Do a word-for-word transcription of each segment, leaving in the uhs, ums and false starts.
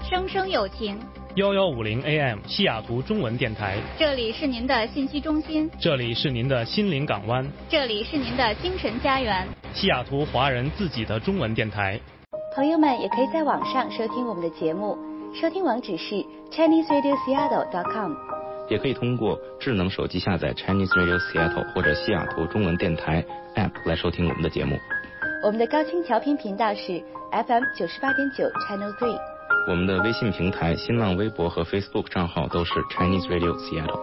声声有情。 幺幺五零 A M 西雅图中文电台， 这里是您的信息中心， 这里是您的心灵港湾， 这里是您的精神家园， 西雅图华人自己的中文电台。 朋友们也可以在网上收听我们的节目，收听网址是 Chinese Radio Seattle dot com， 也可以通过智能手机下载 Chinese Radio Seattle 或者西雅图中文电台 App 来收听我们的节目。 我们的高清调频频道是 F M 九十八点九 Channel Three。 我们的微信平台、新浪微博和 Facebook 账号都是 Chinese Radio Seattle。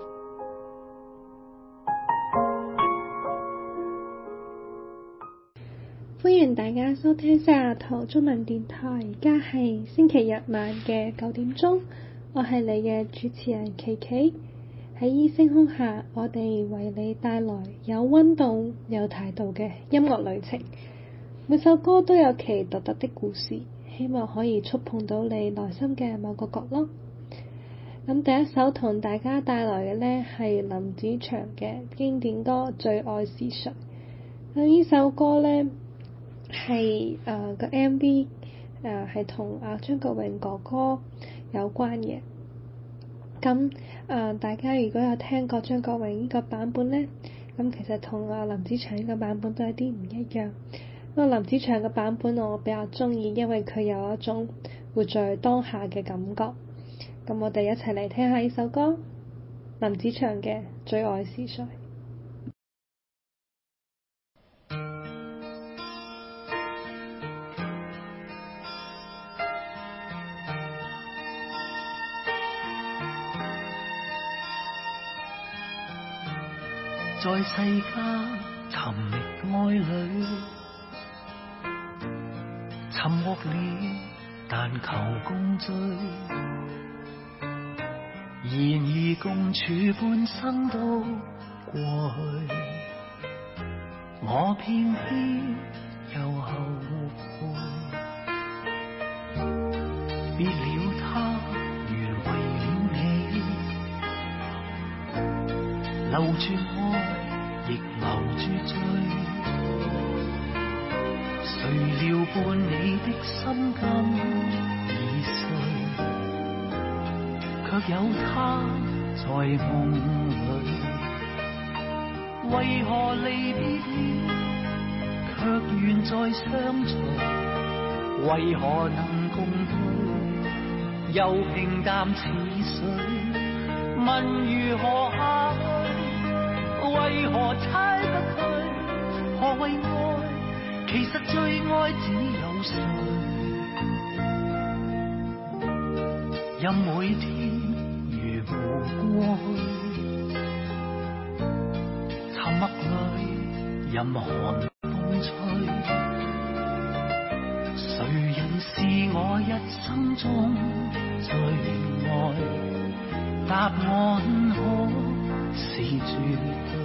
歡迎大家收聽西雅圖中文電台，而家係星期日晚嘅九點鐘，我係你嘅主持人琪琪。喺依星空下，我哋為你帶來有溫度、有態度嘅音樂旅程。每首歌都有其獨特的故事，希望可以觸碰到你內心嘅某個角落。咁第一首同大家帶來嘅呢係林子祥嘅經典歌《最愛是誰》。咁呢首歌呢係誒個 M V 誒係同阿張國榮哥哥有關嘅。咁誒、呃、大家如果有聽過張國榮呢個版本呢，咁其實同阿林子祥呢個版本都有啲唔一樣。咁林子祥嘅版本我比較鍾意，因為佢有一種活在當下嘅感覺。咁我哋一齊嚟聽下呢首歌，林子祥嘅《最愛是誰》。 在世間尋覓愛侶，尋獲了但求共聚，然而共處半生都過去，我偏偏又後悔。別了他原為了你，留住愛亦留住罪，誰料伴你的心今已碎，卻有他在夢裏。為何離別了，卻願再相隨？為何能共對，又平淡似水？問如何下去？為何猜不去？何謂愛？其實最愛只有誰？任每天如無過去，沉默裏任寒風吹，誰人是我一生中最愛？答案可是絕對。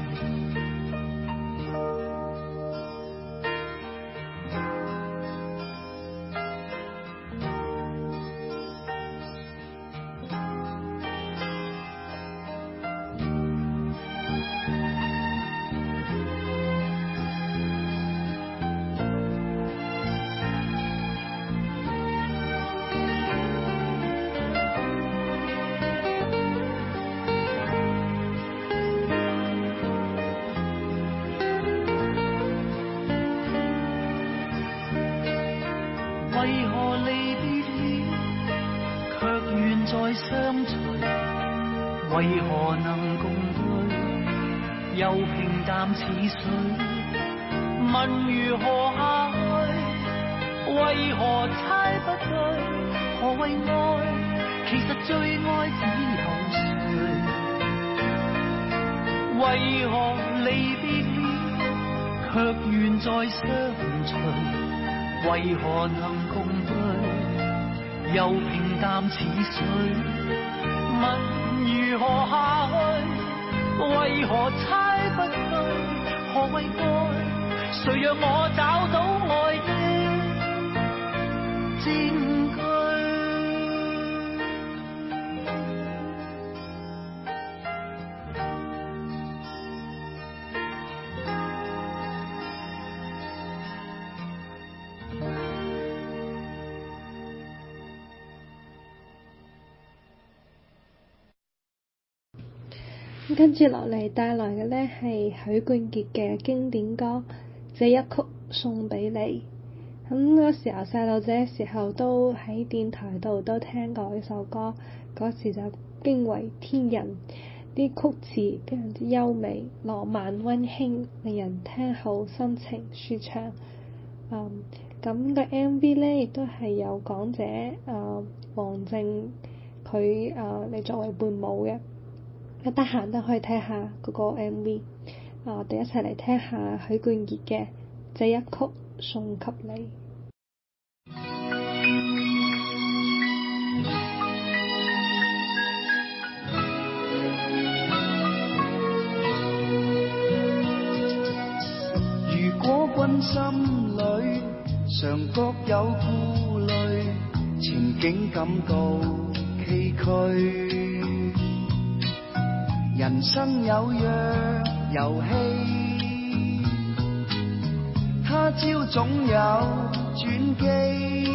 為何離別了，卻願再相隨？為何能共對，又平淡似水？問如何下去？為何猜不對？何謂愛？其實最愛只有誰？為何離別了，卻願再相隨？為何能共對，又平淡似水？問如何下去？為何猜不對？何謂愛？誰讓我找到愛的證據？ 跟住落嚟帶來嘅呢係許冠傑嘅經典歌《這一曲送俾你》。咁嗰時候細路仔嘅時候都喺電台度都聽過呢首歌，嗰時就驚為天人，啲曲詞非常之優美、浪漫、溫馨，令人聽好心情舒暢。嗯，咁個 M V 呢亦都係有港姐啊黃靖佢啊嚟作為伴舞嘅。得閒都可以睇下嗰個 M V， 啊，我哋一齊嚟聽下許冠傑嘅《這一曲送給你》。 如果君心裏常覺有顧慮，前景感到崎嶇，人生有若遊戲，他朝總有轉機。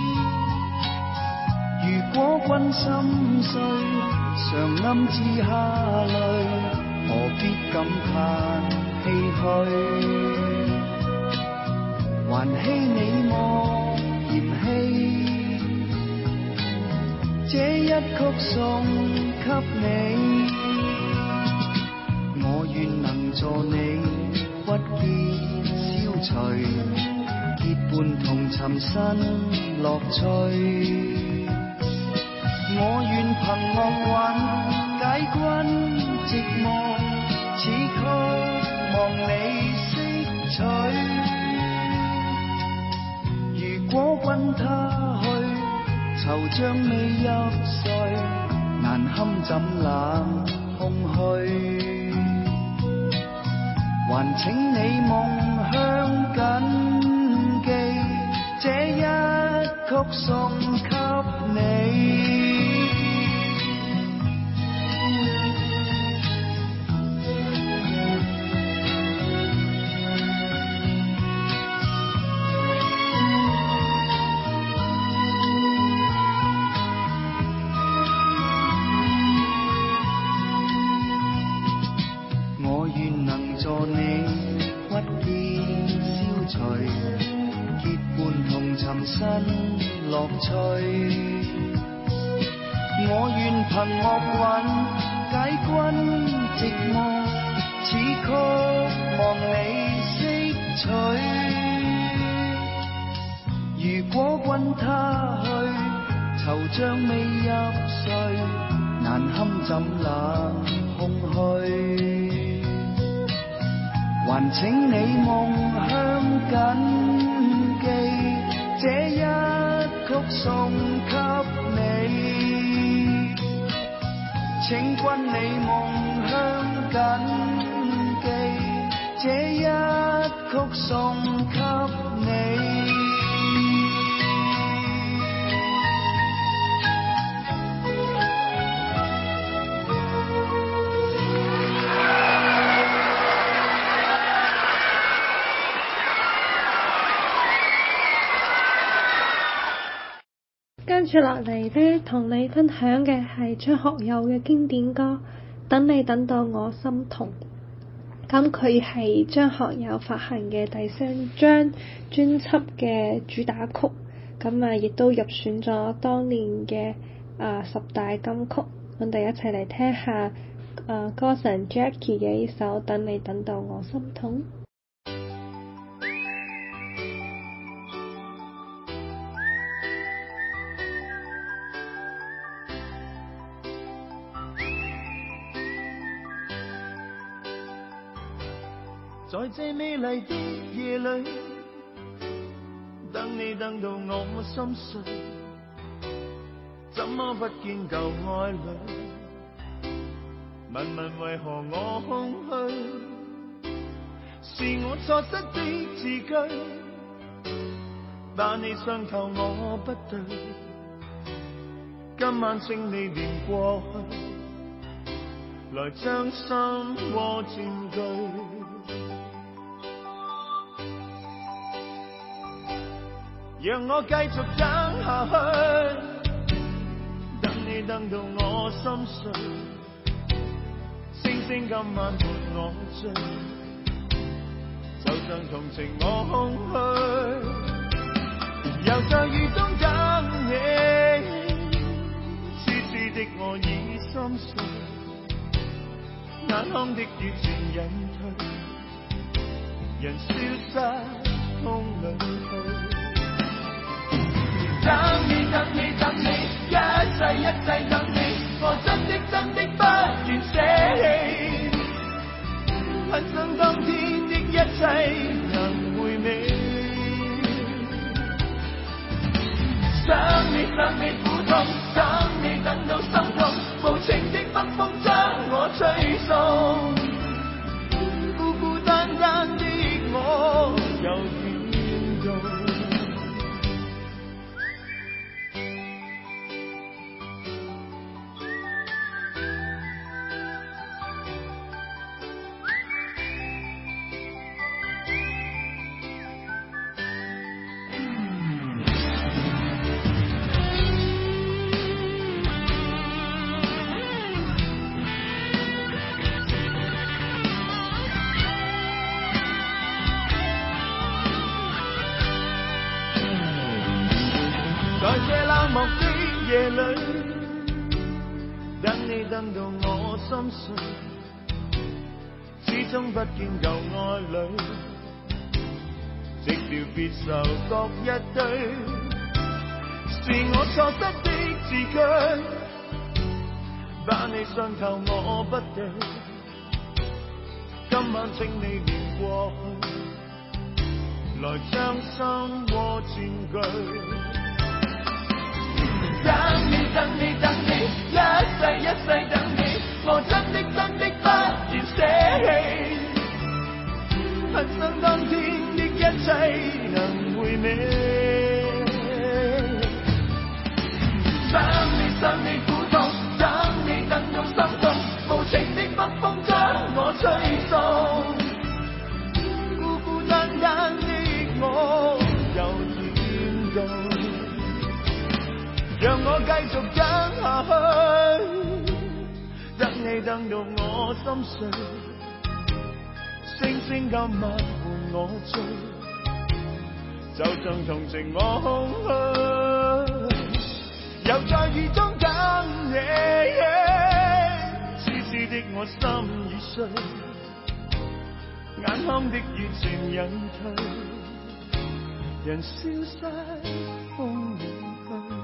如果君心碎，常暗自下淚，何必感嘆唏噓？還希你莫嫌棄，這一曲送給你。我願能助你鬱結消除，結伴同尋新樂趣。我願憑樂韻解君寂寞，此曲望你識取。如果君他去，惆悵未入睡，難堪怎冷空虛。還請你夢鄉謹記，這一曲送給你。新樂趣，我願憑樂韻解君寂寞，此曲望你識取。如果君他去，惆悵未入睡，難堪怎冷空虛。還請你夢鄉謹記，這一曲送給你，請君你夢鄉謹記，這一曲送給你。 跟住落嚟呢，同你分享嘅係張學友嘅經典歌《等你等到我心痛》。咁佢係張學友發行嘅第三張專輯嘅主打曲，咁啊亦都入選咗當年嘅啊十大金曲。我哋一齊嚟聽下啊歌神 Jackie 嘅呢首《等你等到我心痛》。 在這美麗的夜裏，等你等到我心碎，怎麼不見舊愛侶？問問為何我空虛？是我錯失的字句，但你傷透我不對。今晚請你念過去，來將心窩佔據。讓我繼續等下去，等你等到我心碎，星聲今晚伴我醉，就像同情我空虛，又在雨中等你，痴痴的我已心碎，眼眶的雨漸隱退，人消失風裏去。等你等你等你，一世一世等你，我真的真的不願捨棄，很想當天的一切能回味，想你想你苦痛，等你等到心痛，無情的北風將我吹送，孤孤單單的我又點動。在這冷漠的夜裏，等你等到我心碎，始終不見舊愛侶，寂寥別愁各一堆，是我錯失的字句，把你傷透我不對，今晚請你念過去，來將心窩佔據。等你等你等你，一世一世等你，我真的真的不願捨棄，很想當天的一切能回味，想你想你苦痛，等你等到心痛，無情的北風將我吹送，孤孤單單的我又點動，讓我繼續等下去，等你等到我心碎，星星今晚伴我醉，就像同情我空虛，又在雨中等你，痴痴的我心已碎，眼眶的熱情隱退，人消失風裏去。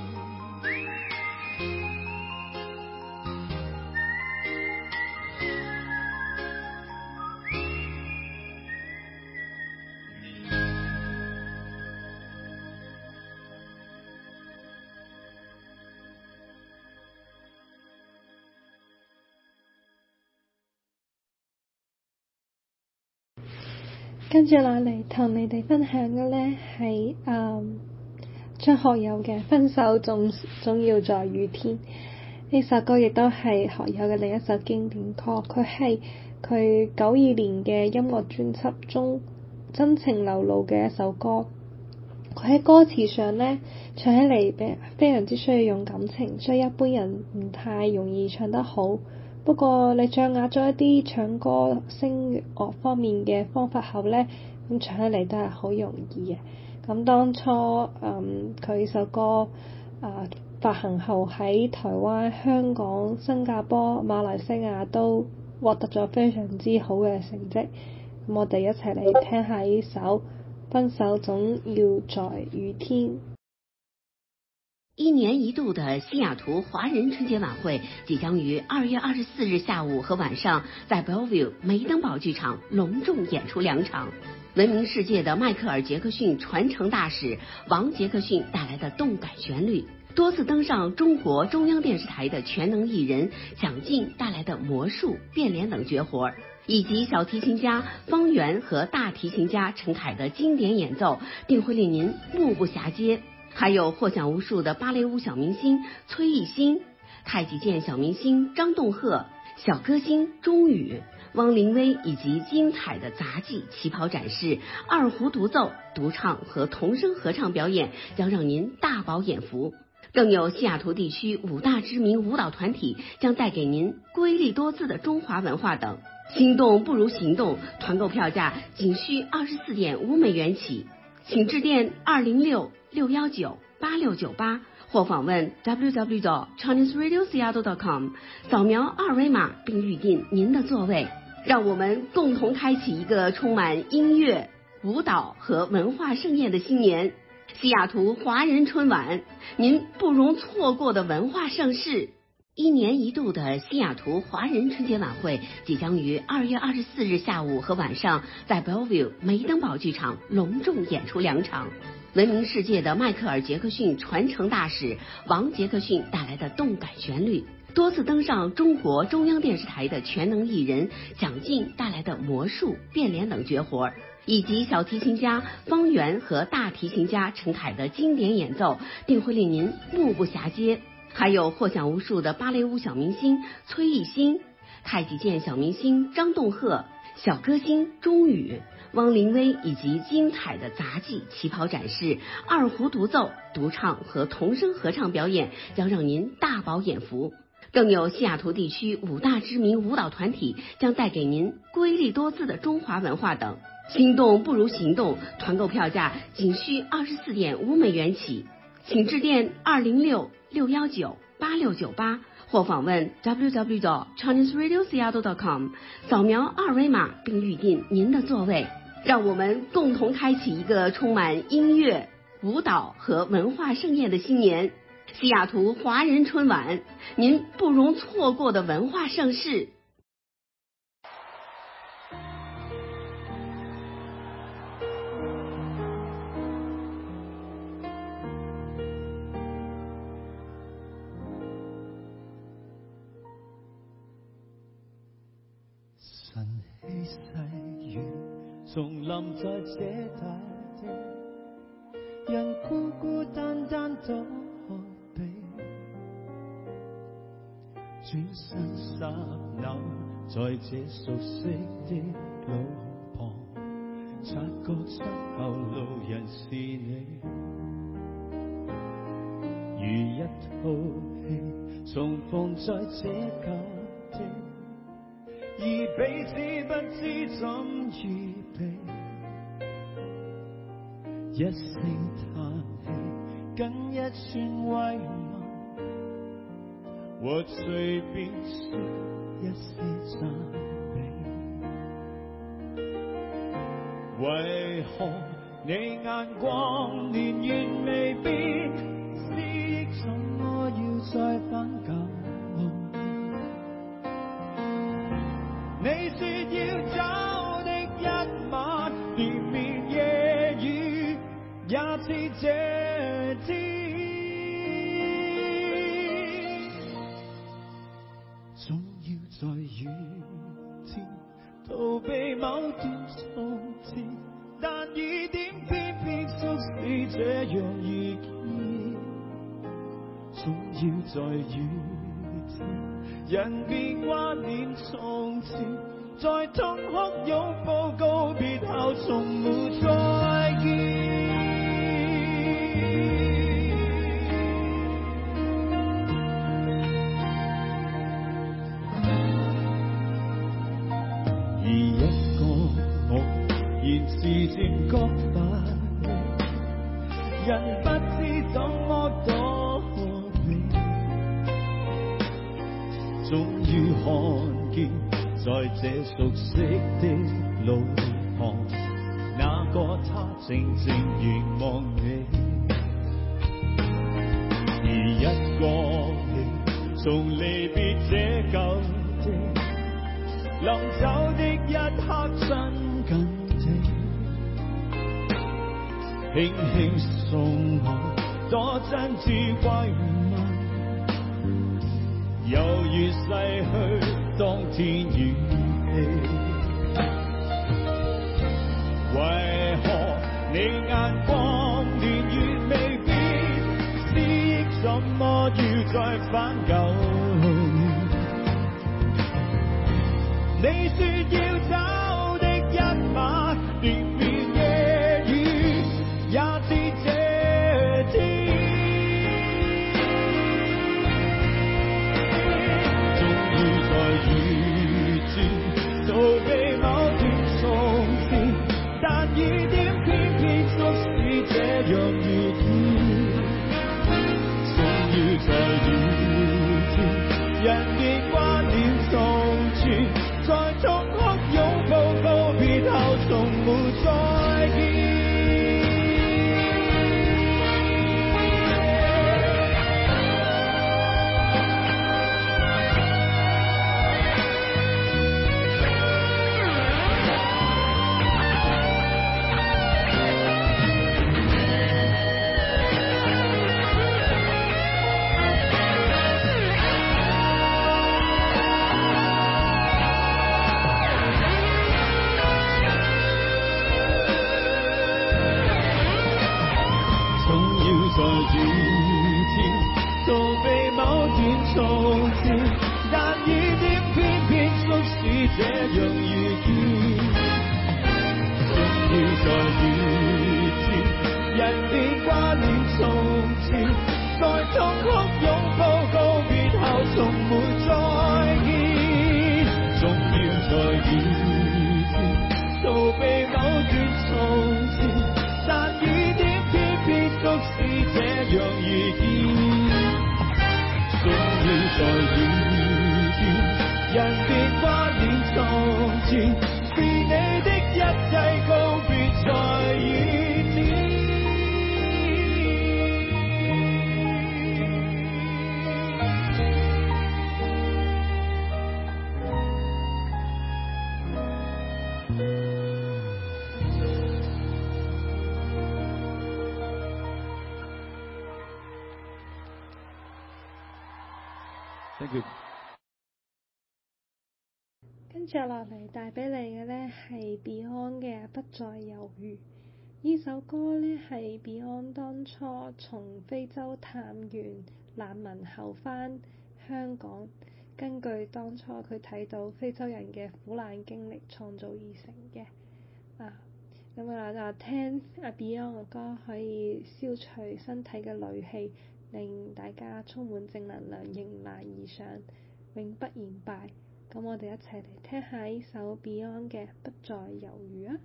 跟住落嚟同你哋分享嘅呢係誒張學友嘅《分手總總要在雨天》，呢首歌亦都係學友嘅另一首經典歌，佢係佢九二年嘅音樂專輯中真情流露嘅一首歌。佢喺歌詞上呢，唱起嚟非常之需要用感情，所以一般人唔太容易唱得好。不過你掌握咗一啲唱歌聲樂方面嘅方法後呢，咁唱起嚟都係好容易嘅。咁當初嗯佢首歌啊、呃、發行後喺台灣、香港、新加坡、馬來西亞都獲得咗非常之好嘅成績。咁我哋一齊嚟聽下呢首《分手總要在雨天》。 一年一度的西雅圖華人春節晚會即將於二月二十四日下午和晚上在 Bellevue 梅登堡劇場隆重演出兩場。聞名世界的邁克爾·傑克遜傳承大使王傑克遜帶來的動感旋律，多次登上中國中央電視台的全能藝人蔣勁帶來的魔術、變臉等絕活，以及小提琴家方圓和大提琴家陳凱的經典演奏，定會令您目不暇接。還有獲獎無數的芭蕾舞小明星崔藝欣、太極劍小明星張棟赫、小歌星鐘宇、汪玲薇，以及精彩的雜技旗袍展示、二胡獨奏、獨唱和童聲合唱表演，將讓您大飽眼福。 更有西雅图地区五大知名舞蹈团体将带给您瑰丽多姿的中华文化等。心动不如行动，团购票价仅需二十四点五美元起，请致电二零六六幺九八六九八或访问 w w w dot chinese radio seattle dot com， 扫描二维码并预定您的座位。让我们共同开启一个充满音乐、舞蹈和文化盛宴的新年。西雅图华人春晚，您不容错过的文化盛事。一年一度的西雅图华人春节晚会即将于二月二十四日下午和晚上在 Bellevue 梅登堡剧场隆重演出两场。闻名世界的迈克尔·杰克逊传承大使王·杰克逊带来的动感旋律，多次登上中国中央电视台的全能艺人蒋劲带来的魔术、变脸等绝活，以及小提琴家方圆和大提琴家陈凯的经典演奏，定会令您目不暇接。还有获奖无数的芭蕾舞小明星崔艺欣、太极剑小明星张栋赫、小歌星钟宇、汪林威，以及精彩的杂技、旗袍展示、二胡独奏、独唱和童声合唱表演，将让您大饱眼福。更有西雅图地区五大知名舞蹈团体将带给您瑰丽多姿的中华文化等。心动不如行动，团购票价仅需二十四点五美元起，请致电二零六六幺九八六九八或访问 w w w dot chinese radio seattle dot com， 扫描二维码并预定您的座位。让我们共同开启一个充满音乐、舞蹈和文化盛宴的新年。西雅图华人春晚，您不容错过的文化盛事。 晨曦細雨重臨在這大地，人孤孤單單躲避，轉身剎那在這熟悉的路旁，察覺身後路人是你，如一套戲重逢在這舊地，而彼此不知怎預備，一聲嘆氣跟一串慰問，和隨便說一些讚美。為何你眼光年月未必，思憶怎麼要再返舊？你說要走的一晚，連綿夜雨也似這天，總要在雨天逃避某段從前，但雨點偏偏促使這樣遇見，總要在雨天人便懷念從前，在痛哭擁抱告別後從沒再見。而一個我現時漸覺乏力，人不知怎麼躲避，終於看見在這熟悉的路旁，那個他靜靜凝望你，而一個你從離別這舊地，臨走的一刻親近地，輕輕送我多真摯慰問，猶如逝去當天與地，為何你眼光年月未變，思憶怎麼要再返舊年？你說要走的一晚，連綿夜雨也似這天， 在以前，人別掛念從前，在痛哭擁抱告別後，從沒再見。在以前逃避某段從前，但雨點偏偏促使這樣遇見。總要在以前，人別掛念從前，在痛哭擁抱告別後，從沒再見。總要在以前逃避某段從前，但雨點偏偏促使這樣遇見。總要在以前，人別掛念從前，是你的一切告別在以前。Thank you。 跟住落嚟帶俾你嘅呢係 Beyond 嘅《不再猶豫》。呢首歌呢係 Beyond 當初從非洲探完難民後返香港，根據當初佢睇到非洲人嘅苦難經歷創造而成嘅。啊，咁啊啊聽阿 Beyond 嘅歌可以消除身體嘅戾氣，令大家充滿正能量，迎難而上，永不言敗。咁我哋一齊嚟聽下呢首 Beyond 嘅《不再猶豫》啊！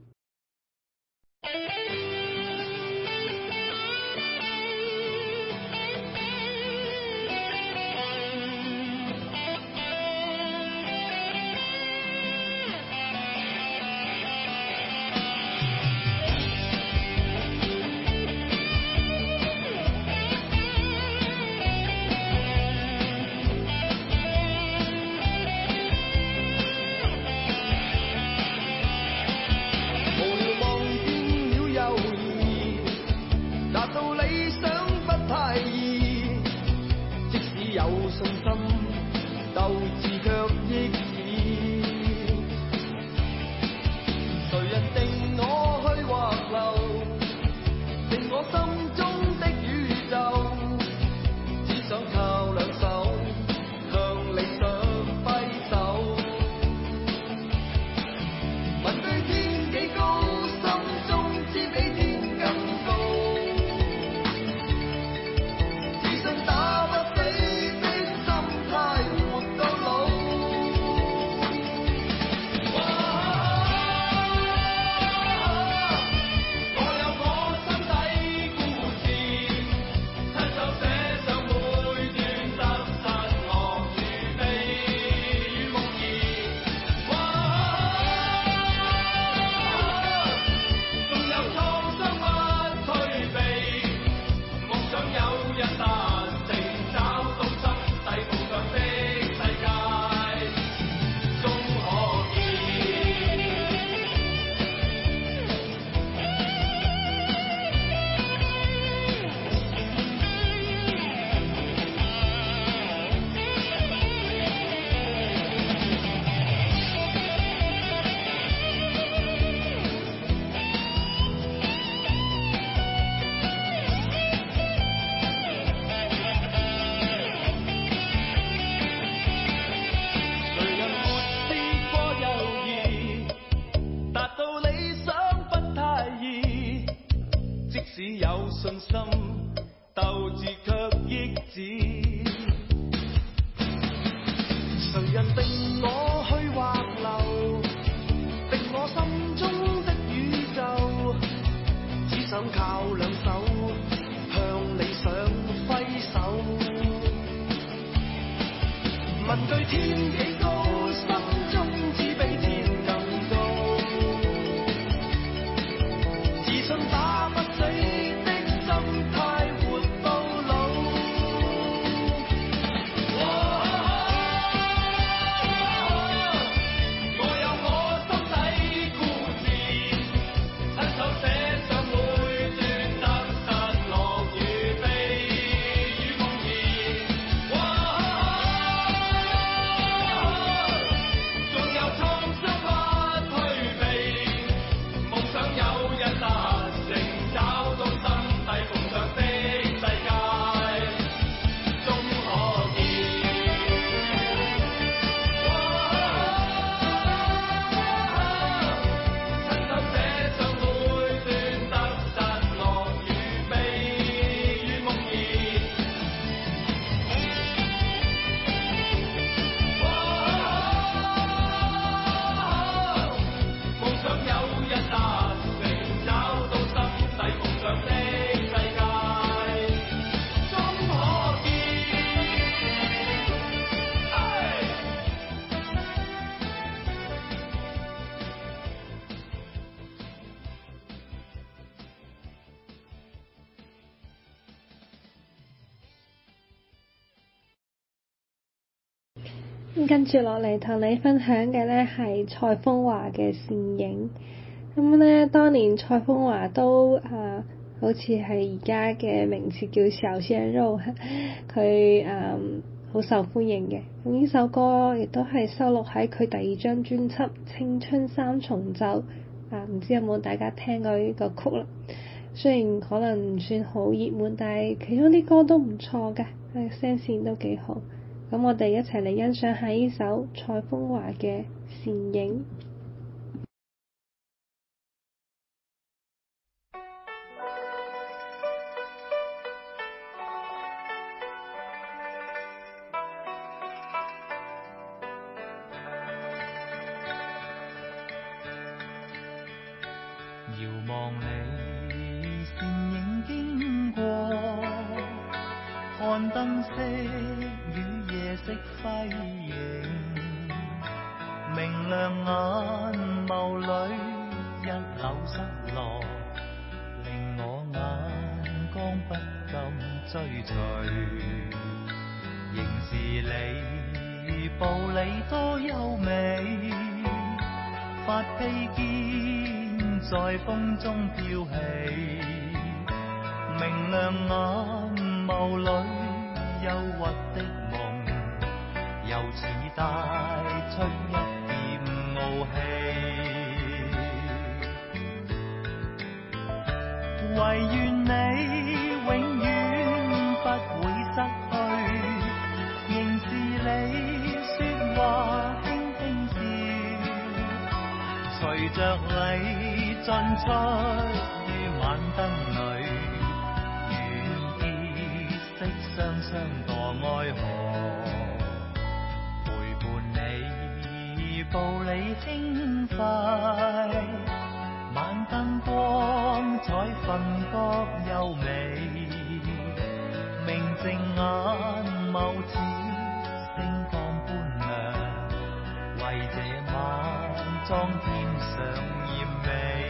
靠兩手向理想揮手。 懼天幾高，心中只比天更高，自信打不死的心態活到老。我有我心底故事，親手寫上每段得失樂與悲與夢兒。仲有創傷不退避，夢想有日達成，找到心底夢想的世界，終可見。親手寫上每段得失樂與悲與夢兒。夢想有日達成，找到心底夢想的世界，終可見。 咁跟住落嚟同你分享嘅呢係蔡楓華嘅倩影。咁呢，當年蔡楓華都啊，好似係而家嘅名字叫小鮮肉，佢啊好受歡迎嘅。咁呢首歌亦都係收錄喺佢第二張專輯《青春三重奏》啊，唔知有冇大家聽過呢個曲啦？雖然可能唔算好熱門，但係其中啲歌都唔錯嘅，誒聲線都幾好。咁我哋一齊嚟欣賞下呢首蔡楓華嘅《倩影》。 遙望你倩影經過，看燈飾與夜色輝映，明亮眼眸裏一縷失落，令我眼光不禁追隨。仍是你步履多優美，髮披肩在風中飄起，明亮眼眸裏憂鬱的夢，又似帶出一點傲氣。唯願你永遠不會失去，仍是你說話輕輕笑，隨着你進出於晚燈裏，願結識雙雙墮愛河，陪伴你步履輕快，晚燈光彩分覺優美，明淨眼眸似星光般亮，為這晚裝添上豔美。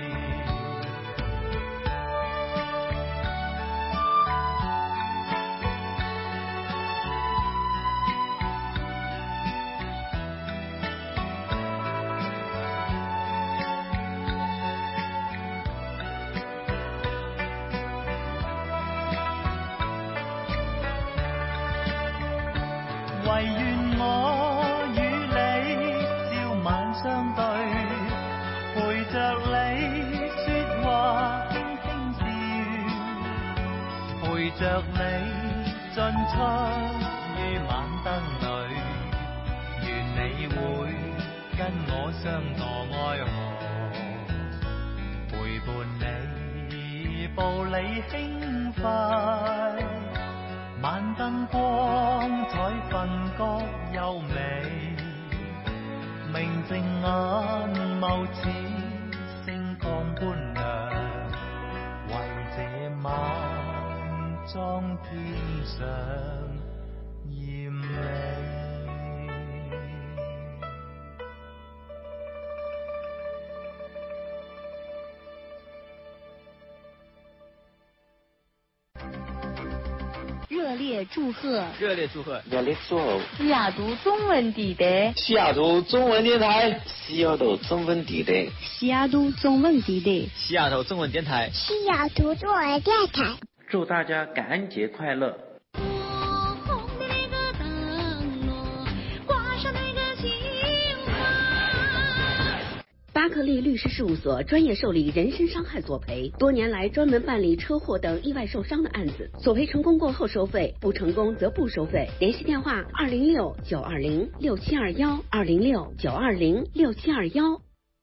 唯願我與你朝晚相對，陪着你說話輕輕笑，陪着你進出於晚燈裏，願你會跟我相墮愛河，陪伴你步履輕快，晚燈光彩分覺優美，明淨眼眸似星光般亮，為這晚裝添上豔美。 热烈祝贺！ 热烈祝贺！ 热烈祝贺！ 西雅图中文地带， 西雅图中文电台，西雅图中文地带， 西雅图中文地带， 西雅图中文电台， 西雅图中文电台。 祝大家感恩节快乐！ 巴克利律师事务所专业受理人身伤害索赔，多年来专门办理车祸等意外受伤的案子，索赔成功过后收费，不成功则不收费。联系电话：二零六九二零六七二幺，二零六九二零六七二幺。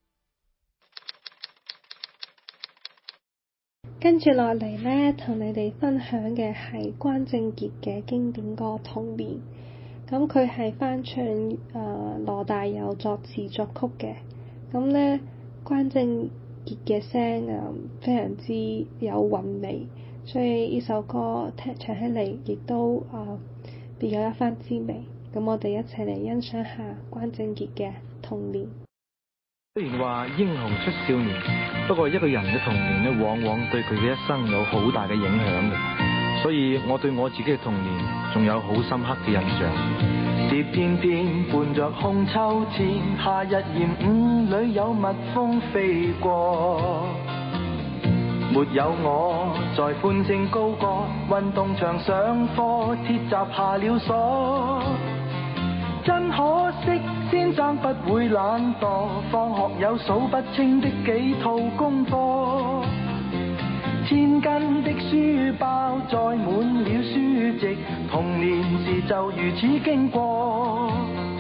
跟住落嚟呢，同你哋分享嘅係關正傑嘅經典歌《童年》。咁佢係翻唱誒、呃、羅大佑作詞作曲嘅。咁咧，關正傑嘅聲啊，非常之有韻味，所以呢首歌聽唱起嚟亦都啊別有一番滋味。咁我哋一齊嚟欣賞下關正傑嘅《童年》。 雖然話英雄出少年，不過一個人嘅童年咧，往往對佢嘅一生有好大嘅影響嘅。所以我對我自己嘅童年仲有好深刻嘅印象。蝶翩翩伴着紅秋千，夏日炎午裏有蜜蜂飛過，沒有我在歡聲高歌，運動場上課鐵閘下了鎖，真可惜先生不會懶惰，放學有數不清的幾套功課，千斤的書包載滿了書籍，童年時就如此經過。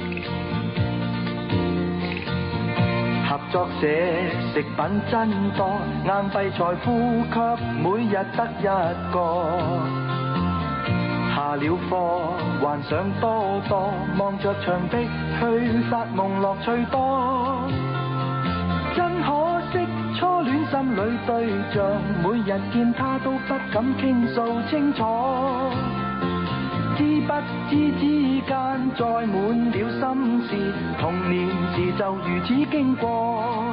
合作社食品真多，硬幣財富卻每日得一個。下了課幻想多多，望着牆壁去發夢樂趣多。真可惜初戀心裏對象，每日見他都不敢傾訴清楚，知不知之間載滿了心事，童年時就如此經過。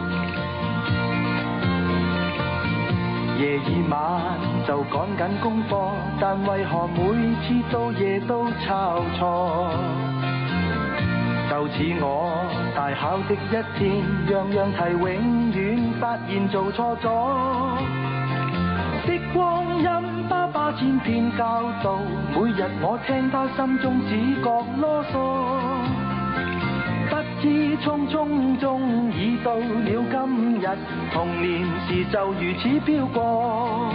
夜已晚就趕緊功課，但為何每次到夜都抄錯？就似我大考的一天，樣樣題永遠發現做錯咗。的光陰爸爸千篇教導，每日我聽他心中只覺囉嗦。不知匆匆中已到了今日，童年時就如此飄過。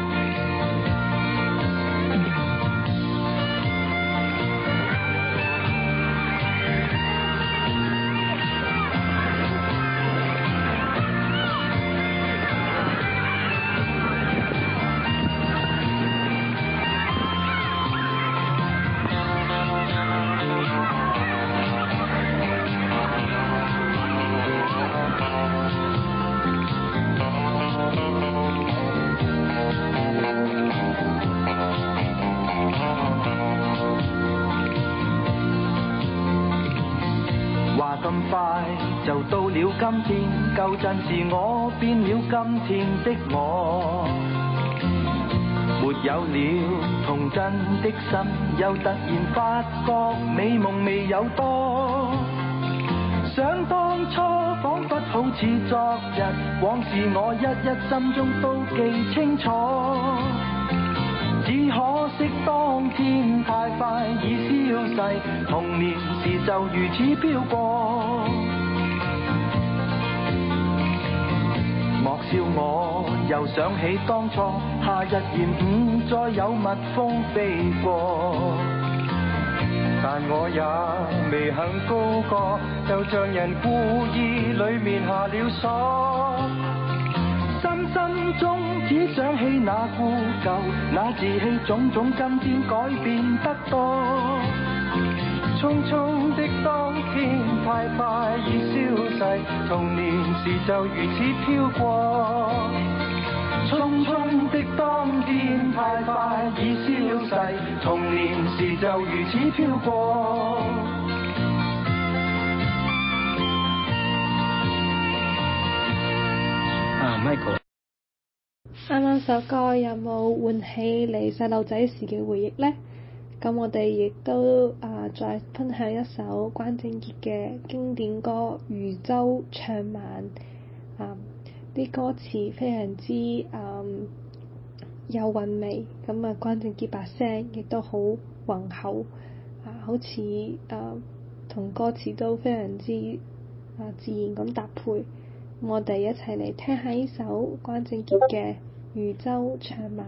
就到了今天，舊陣時我變了今天的我，沒有了童真的心，又突然發覺美夢未有多。想當初彷彿好似昨日，往事我一一心中都記清楚。只可惜當天太快已消逝，童年時就如此飄過。莫笑我又想起當初，夏日炎午再有蜜蜂飛過，但我也未肯高歌，就像人故意裏面下了鎖。深深中只想起那故舊，那自欺種種，今天改變得多。匆匆的當天太快已消逝，童年時就如此飄過。匆匆的當天太快已消逝，童年時就如此飄過。 啊 ，Michael。 啱啱首歌有冇喚起你細路仔時嘅回憶呢？咁我哋亦都啊、呃、再分享一首關正傑嘅經典歌《漁舟唱晚》。啊、呃，啲歌詞非常之啊、呃、有韻味，咁啊關正傑把聲亦都好渾厚，啊、呃、好似啊同歌詞都非常之啊、呃、自然咁搭配。咁我哋一齊嚟聽下呢首關正傑嘅《漁舟唱晚》。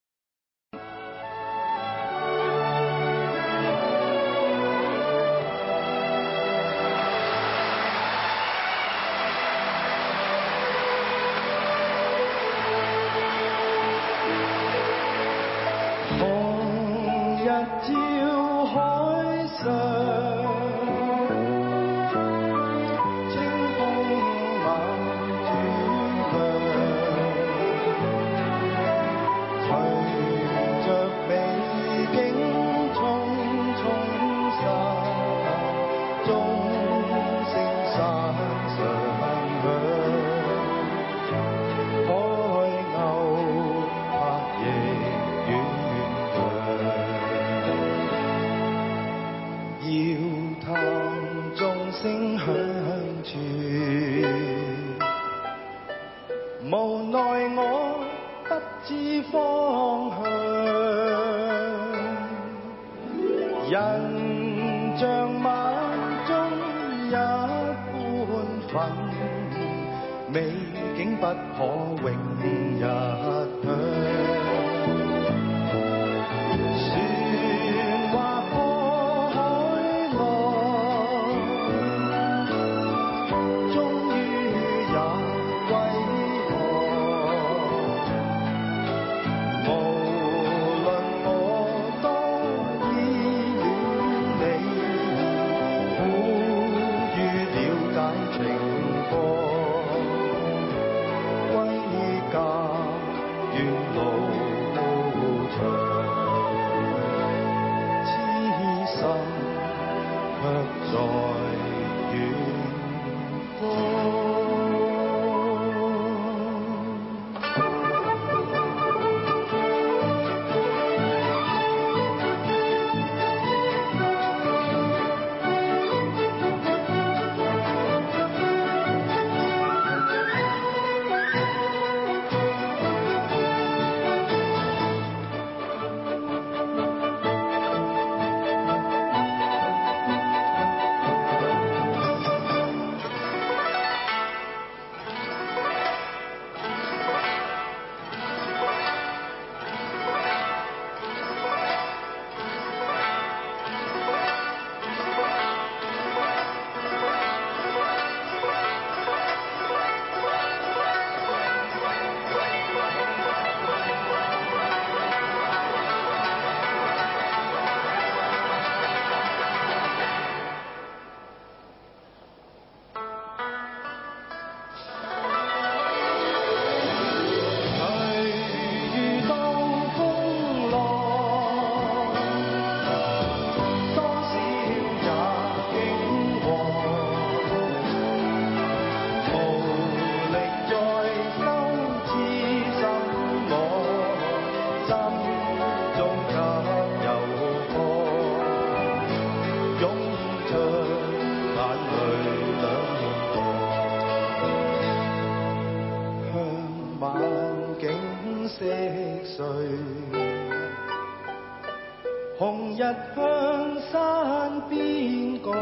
紅日向山邊降，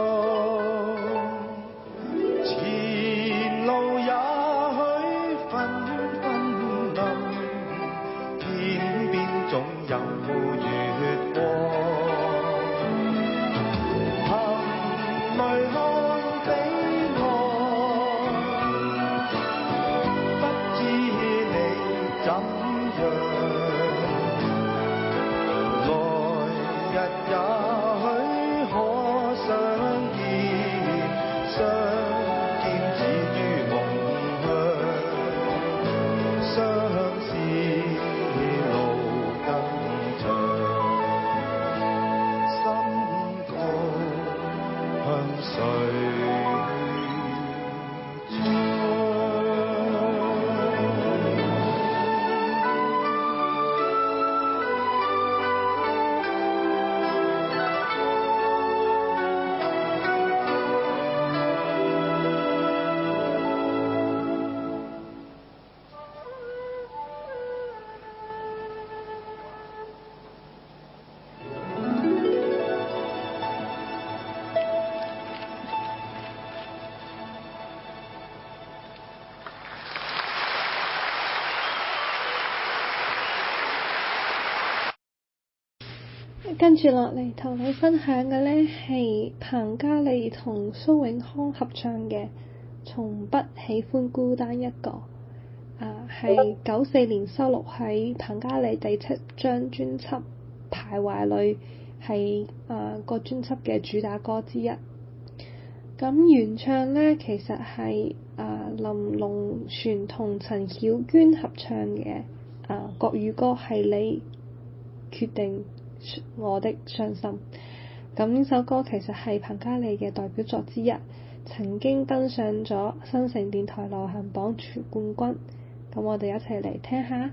前路也許紛紛暗，天邊總有月光。含淚看彼岸，不知你怎樣。日也許可相見，相見只於夢鄉，相思路更長，心曲向誰唱？ 跟住落嚟同你分享嘅呢係彭嘉麗同蘇永康合唱嘅《從不喜歡孤單一個》，啊係九四年收錄喺彭嘉麗第七張專輯《徘徊》裏，係啊個專輯嘅主打歌之一。咁原唱呢，其實係啊林隆璇同陳曉娟合唱嘅啊國語歌係你決定我的傷心。咁呢首歌其實係彭嘉麗嘅代表作之一，曾經登上咗新城電台流行榜全冠軍。咁我哋一齊嚟聽下。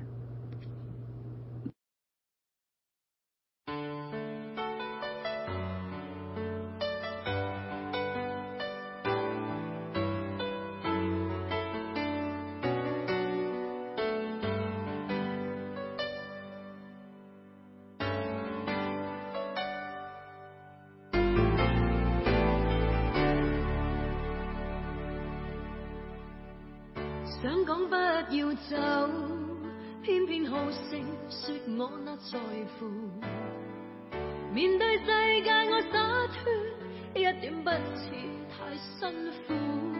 想講不要走，偏偏好聲說我那在乎。面對世界我灑脫，一點不似太辛苦。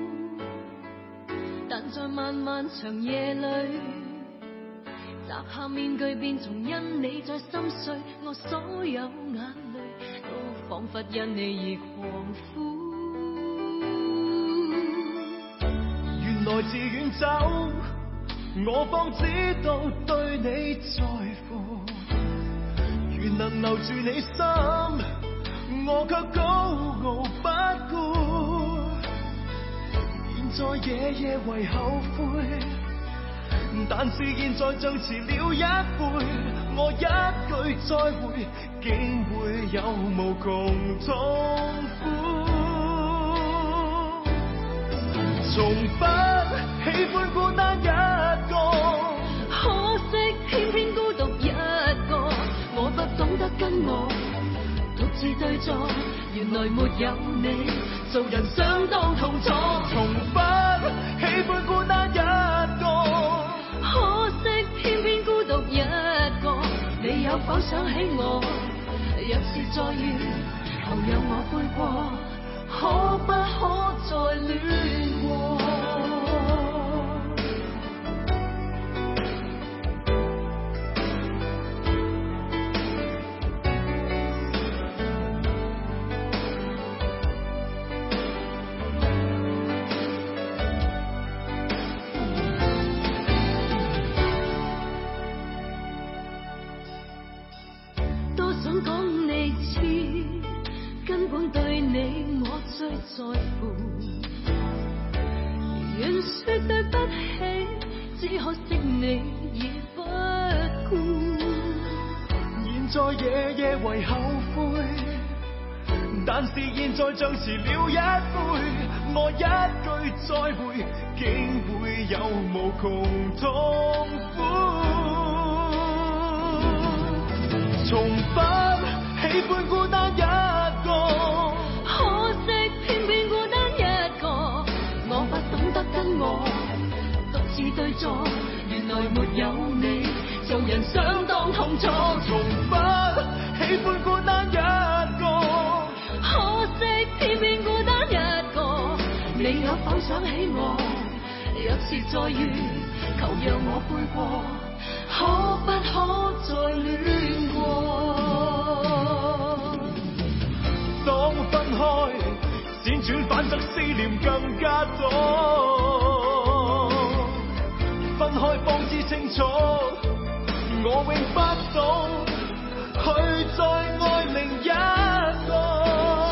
但在漫漫長夜裏，摘下面具便從因你在心碎，我所有眼淚都彷彿因你而狂呼。 原來自遠走，我方知道對你在乎。如能留住你心，我卻高傲不顧。現在夜夜為後悔，但是現在像遲了一輩。我一句再會，竟會有無窮痛苦。從不喜歡孤單一個， 可惜偏偏孤獨一個。我不懂得跟我獨自對坐，原來沒有你，做人相當痛楚。 從不喜歡孤單一個， 可惜偏偏孤獨一個。你有否想起我？若是再遇，求讓我悔過，可不可再戀過？ 多想講你知，根本對你我最在乎。願說對不起，只可惜你已不顧。 現在夜夜為後悔，但是現在像遲了一輩。我一句再會，竟會有無窮痛苦。從不喜歡孤單一個， 可惜偏偏孤單一個。我不懂得跟我獨自對坐，原來沒有你，做人相當痛楚。 從不喜歡孤單一個， 可惜偏偏孤單一個。你有否想起我？若是再遇，求讓我悔過，可不可再戀過？ 當分開，輾轉反側思念更加多。分開方知清楚，我永不懂去再愛另一個。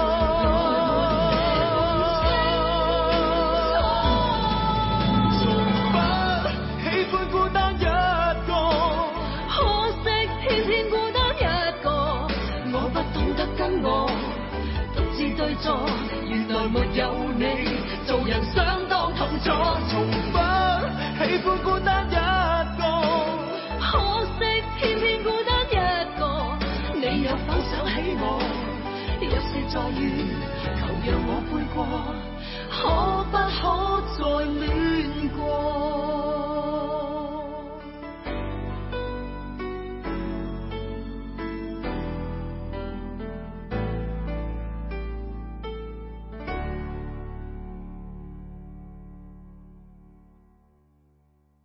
原來沒有你，做人相當痛楚。 從不喜歡孤單一個， 可惜偏偏孤單一個。你有否想起我？若是再遇，求讓我悔過，可不可再戀過？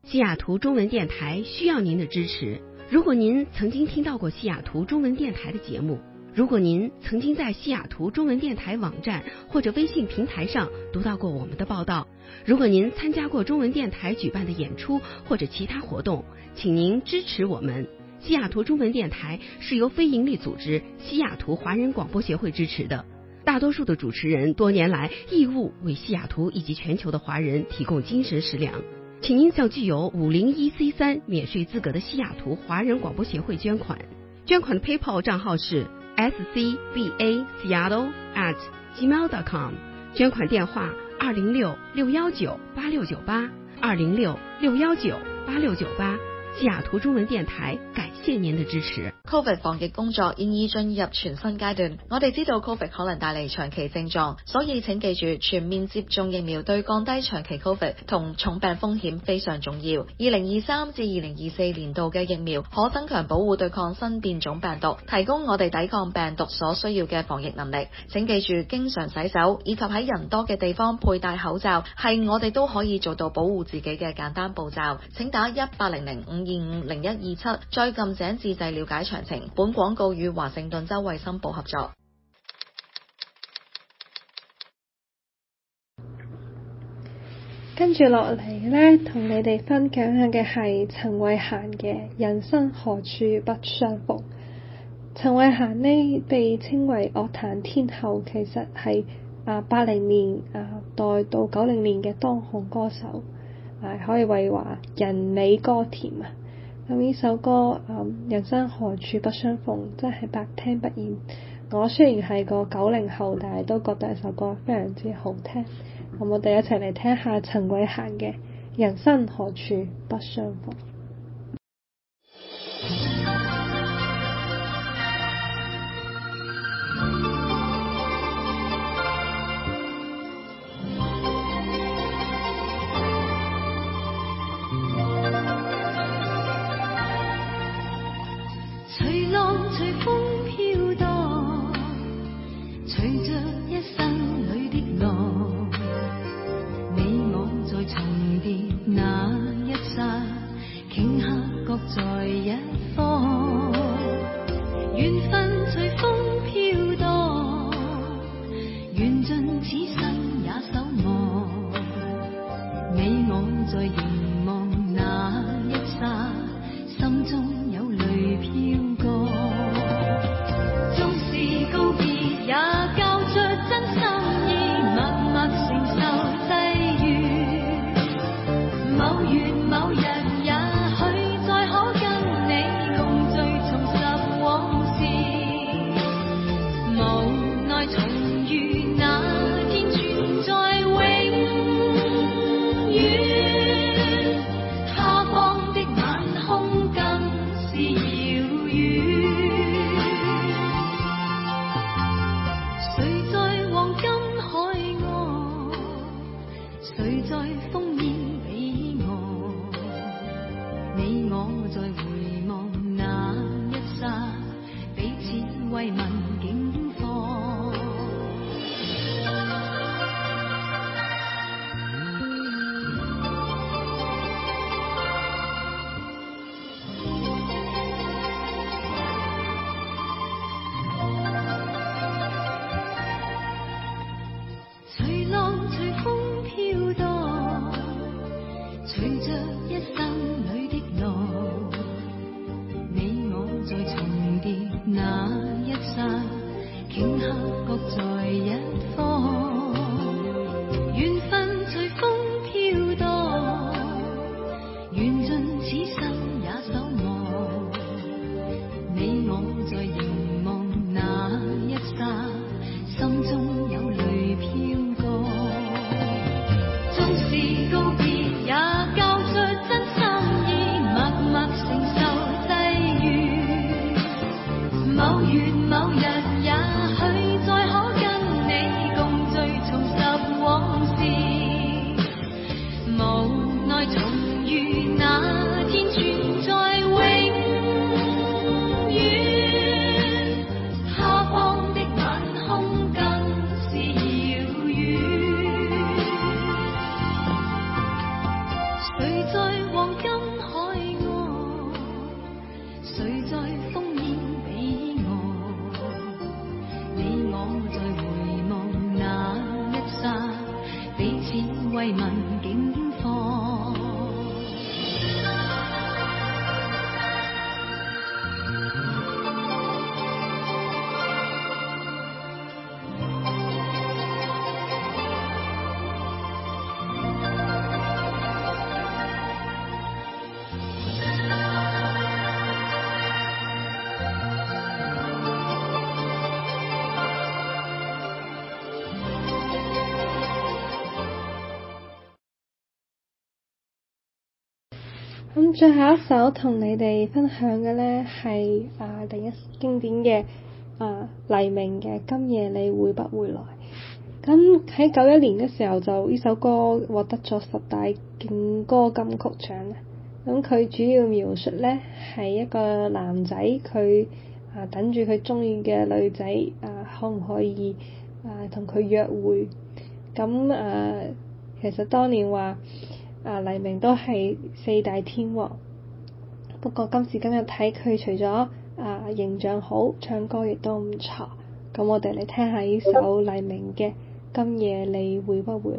西雅图中文电台需要您的支持。如果您曾经听到过西雅图中文电台的节目，如果您曾经在西雅图中文电台网站或者微信平台上读到过我们的报道，如果您参加过中文电台举办的演出或者其他活动，请您支持我们。西雅图中文电台是由非营利组织西雅图华人广播协会支持的，大多数的主持人多年来义务为西雅图以及全球的华人提供精神食粮。请您向具有五零一 C 三 免税资格的西雅图华人广播协会捐款。捐款的 PayPal 账号是 s c b a seattle at gmail dot com， 捐款电话二零六六一九八六九八二零六六一九八六九八。西雅圖中文電台感謝您的支持。 Covid 防疫工作現已進入全新階段，我哋知道 Covid 可能帶嚟長期症狀，所以請記住全面接種疫苗對降低長期 Covid 同重病風險非常重要。二零二三至二零二四年度嘅疫苗可增強保護對抗新變種病毒，提供我哋抵抗病毒所需要嘅防疫能力。請記住經常洗手以及喺人多嘅地方佩戴口罩係我哋都可以做到保護自己嘅簡單步驟。請打一八零零五二五零一二七，再撳井自製了解詳情。本廣告與華盛頓州衛生部合作。 跟住落嚟呢，同你哋分享下嘅係陳慧嫻嘅人生何處不相逢。陳慧嫻呢被稱為樂壇天后，其實係啊八零年啊代到九零年嘅當紅歌手，啊可以謂話人美歌甜啊。咁呢首歌、嗯、人生何處不相逢真係百聽不厭。我雖然係個九零後，但係都覺得呢首歌非常之好聽。咁我哋一齊嚟聽下陳慧嫻嘅人生何處不相逢。 隨浪隨風飄蕩，隨着一生裏的浪，你我在重疊那一剎，頃刻各在一方。緣分隨風飄蕩，緣盡此生也守望。你我在凝望那一剎，心中有淚飄過。縱是告別也交出真心意，默默承受際遇。某月某日也許再可跟你共聚重拾往事，無奈重遇那天存在永遠，他方的晚空更是遙遠。誰在黃金海岸，誰在烽煙彼岸，你我在回望那一剎，彼此慰問境況。隨浪隨風飄蕩，隨着一生裏的浪，你我在重疊那一剎，頃刻各在一方。緣分隨風飄蕩，緣盡此生也守望。你我在凝望那一剎，心中有淚飄過。縱是告別也交出真心意，默默承受際遇。某月某日也許再可跟你共聚重拾往事，無奈重遇那天存在永遠，他方的晚空更是遙遠。誰在黃金慰問境況。 咁最後一首同你哋分享嘅呢係啊另一經典嘅啊黎明嘅《今夜你會不會來》。咁喺九一年嘅時候就呢首歌獲得咗十大勁歌金曲獎。咁佢主要描述呢係一個男仔佢啊等住佢中意嘅女仔啊可唔可以啊同佢約會。咁啊其實當年話啊黎明都係四大天王，不過今時今日睇佢除咗啊形象好，唱歌亦都唔錯。咁我哋嚟聽下呢首黎明嘅《今夜你會不會來》。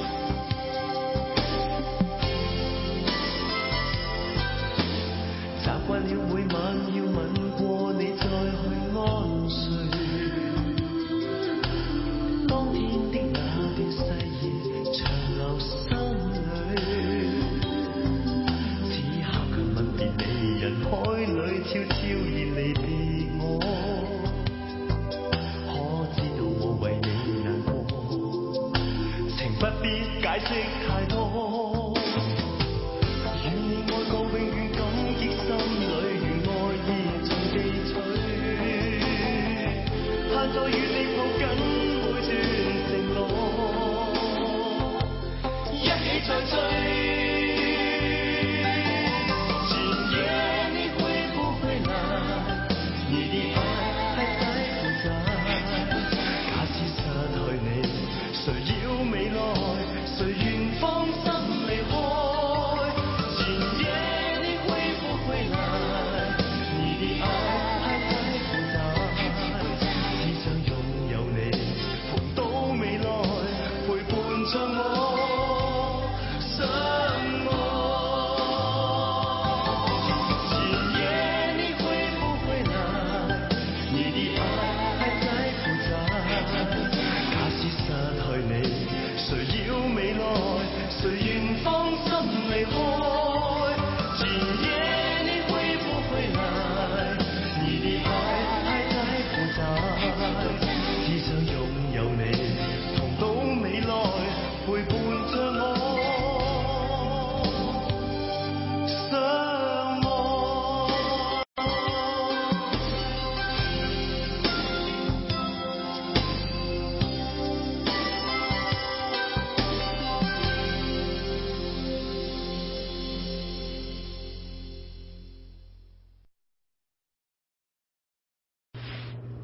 找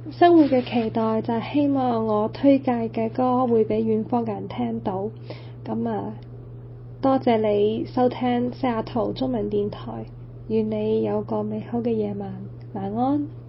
生活嘅期待就係希望我推介嘅歌會俾遠方嘅人聽到。咁啊，多謝你收聽西雅圖中文電台，願你有個美好嘅夜晚，晚安。